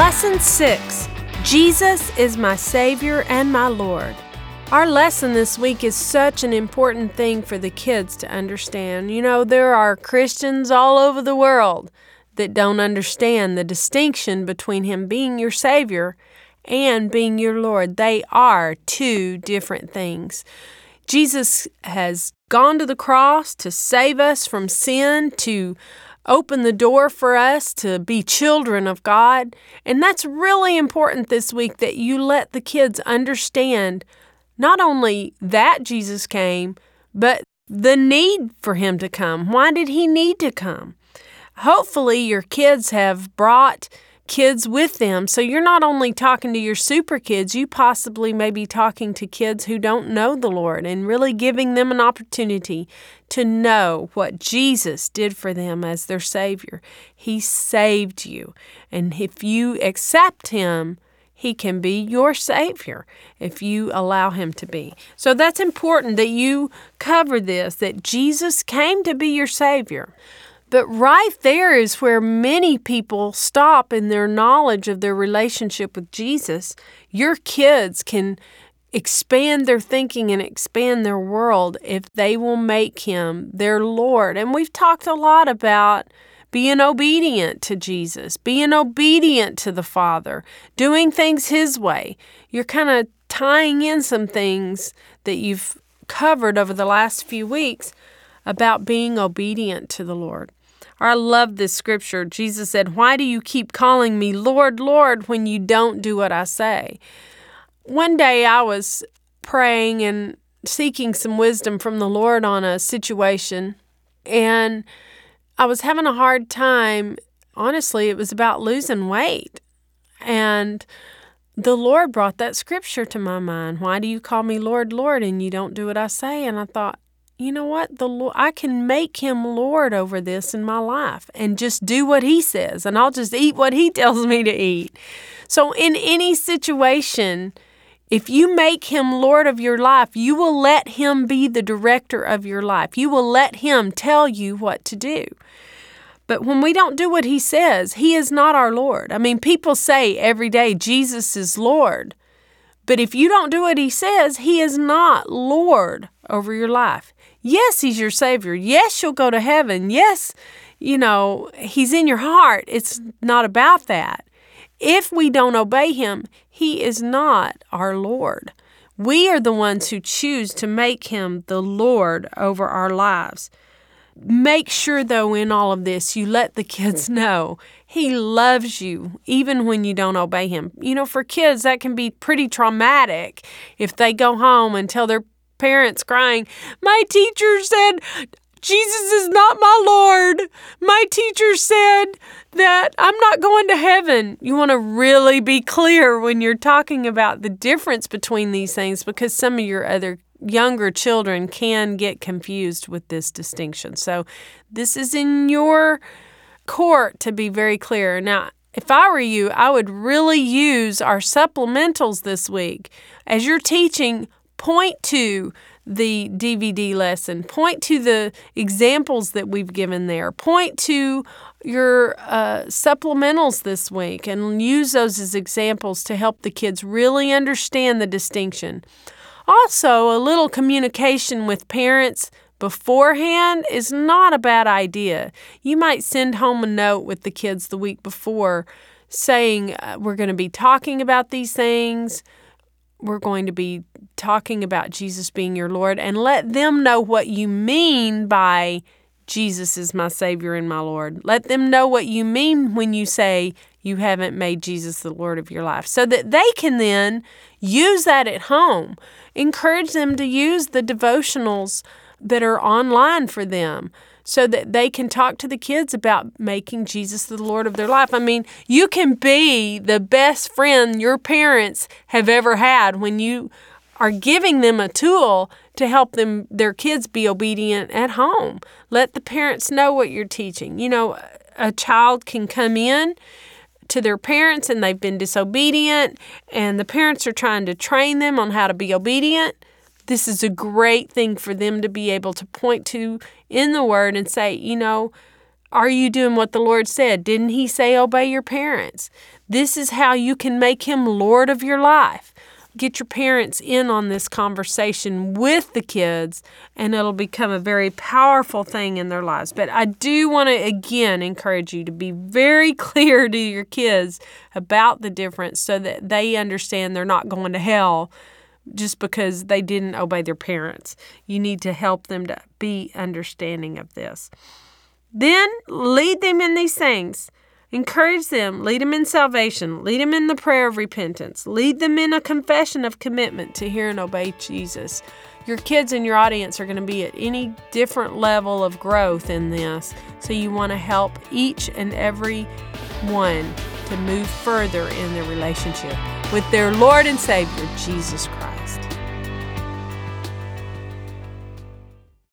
Lesson 6, Jesus is my Savior and my Lord. Our lesson this week is such an important thing for the kids to understand. You know, there are Christians all over the world that don't understand the distinction between Him being your Savior and being your Lord. They are two different things. Jesus has gone to the cross to save us from sin, to open the door for us to be children of God. And that's really important this week, that you let the kids understand not only that Jesus came, but the need for Him to come. Why did He need to come? Hopefully your kids have brought kids with them. So you're not only talking to your super kids, you possibly may be talking to kids who don't know the Lord and really giving them an opportunity to know what Jesus did for them as their Savior. He saved you. And if you accept Him, He can be your Savior if you allow Him to be. So that's important that you cover this, that Jesus came to be your Savior. But right there is where many people stop in their knowledge of their relationship with Jesus. Your kids can expand their thinking and expand their world if they will make Him their Lord. And we've talked a lot about being obedient to Jesus, being obedient to the Father, doing things His way. You're kind of tying in some things that you've covered over the last few weeks about being obedient to the Lord. I love this scripture. Jesus said, "Why do you keep calling me Lord, Lord, when you don't do what I say?" One day I was praying and seeking some wisdom from the Lord on a situation, and I was having a hard time. Honestly, it was about losing weight. And the Lord brought that scripture to my mind. Why do you call me Lord, Lord, and you don't do what I say? And I thought, you know what? The Lord, I can make Him Lord over this in my life and just do what He says, and I'll just eat what He tells me to eat. So in any situation, if you make Him Lord of your life, you will let Him be the director of your life. You will let Him tell you what to do. But when we don't do what He says, He is not our Lord. I mean, people say every day, Jesus is Lord. But if you don't do what He says, He is not Lord over your life. Yes, He's your Savior. Yes, you'll go to heaven. Yes, He's in your heart. It's not about that. If we don't obey Him, He is not our Lord. We are the ones who choose to make Him the Lord over our lives. Make sure, though, in all of this, you let the kids know He loves you, even when you don't obey Him. For kids, that can be pretty traumatic if they go home and tell their parents crying, "My teacher said Jesus is not my Lord. My teacher said that I'm not going to heaven." You want to really be clear when you're talking about the difference between these things, because some of your other younger children can get confused with this distinction. So this is in your court to be very clear. Now, if I were you, I would really use our supplementals this week. As you're teaching, point to the DVD lesson. Point to the examples that we've given there. Point to your supplementals this week and use those as examples to help the kids really understand the distinction. Also, a little communication with parents beforehand is not a bad idea. You might send home a note with the kids the week before saying, we're going to be talking about these things. We're going to be talking about Jesus being your Lord, and let them know what you mean by Jesus is my Savior and my Lord. Let them know what you mean when you say you haven't made Jesus the Lord of your life, so that they can then use that at home. Encourage them to use the devotionals that are online for them, so that they can talk to the kids about making Jesus the Lord of their life. I mean, you can be the best friend your parents have ever had when you are giving them a tool to help their kids be obedient at home. Let the parents know what you're teaching. A child can come in to their parents and they've been disobedient, and the parents are trying to train them on how to be obedient. This is a great thing for them to be able to point to in the Word and say, Are you doing what the Lord said? Didn't He say obey your parents? This is how you can make Him Lord of your life. Get your parents in on this conversation with the kids, and it'll become a very powerful thing in their lives. But I do want to, again, encourage you to be very clear to your kids about the difference so that they understand they're not going to hell just because they didn't obey their parents. You need to help them to be understanding of this. Then lead them in these things. Encourage them. Lead them in salvation. Lead them in the prayer of repentance. Lead them in a confession of commitment to hear and obey Jesus. Your kids in your audience are going to be at any different level of growth in this. So you want to help each and every one to move further in their relationship with their Lord and Savior, Jesus Christ.